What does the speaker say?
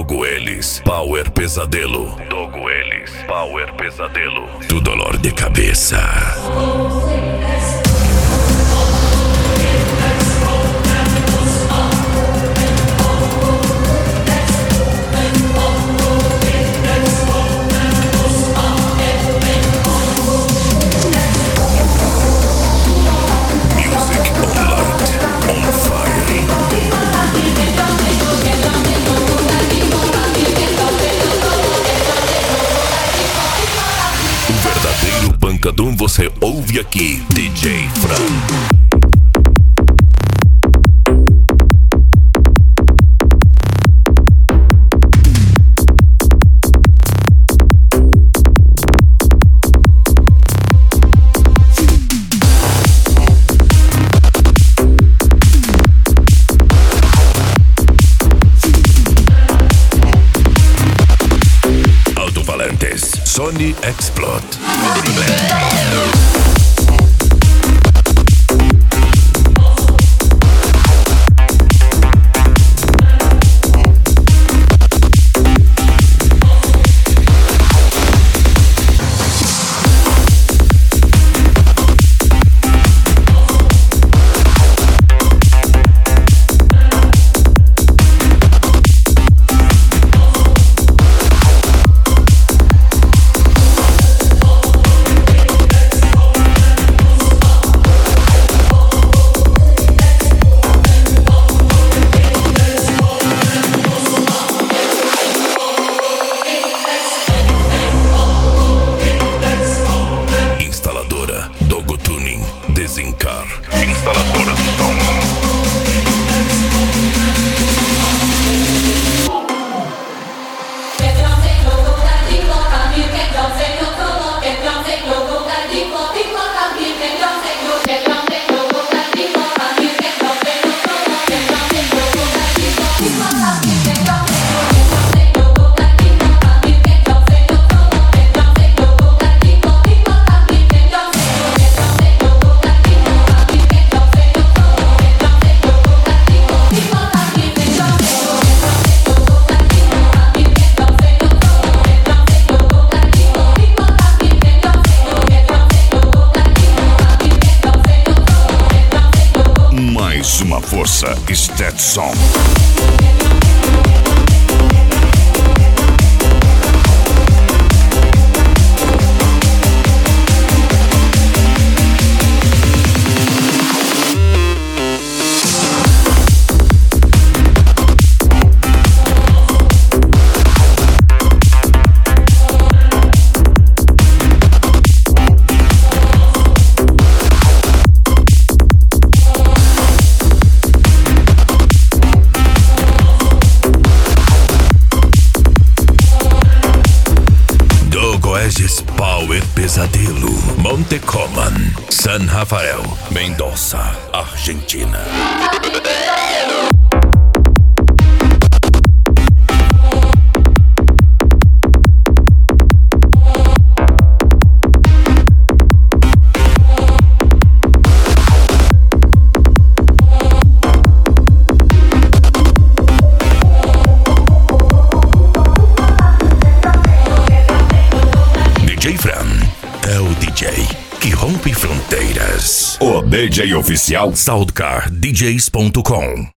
Dogo Ellis, Power Pesadelo. Dogo Ellis, Power Pesadelo. Do dolor de cabeça. Pancadão você ouve aqui, DJ Fran. Alto-falantes Sony Explode. Dogo Tuning, Desencar. Instaladora do som. Uma força Stetson. Power Pesadelo, Montecoman, San Rafael, Mendoza, Argentina. DJ Fran é o DJ que rompe fronteiras. O DJ oficial SoundCardDJs.com.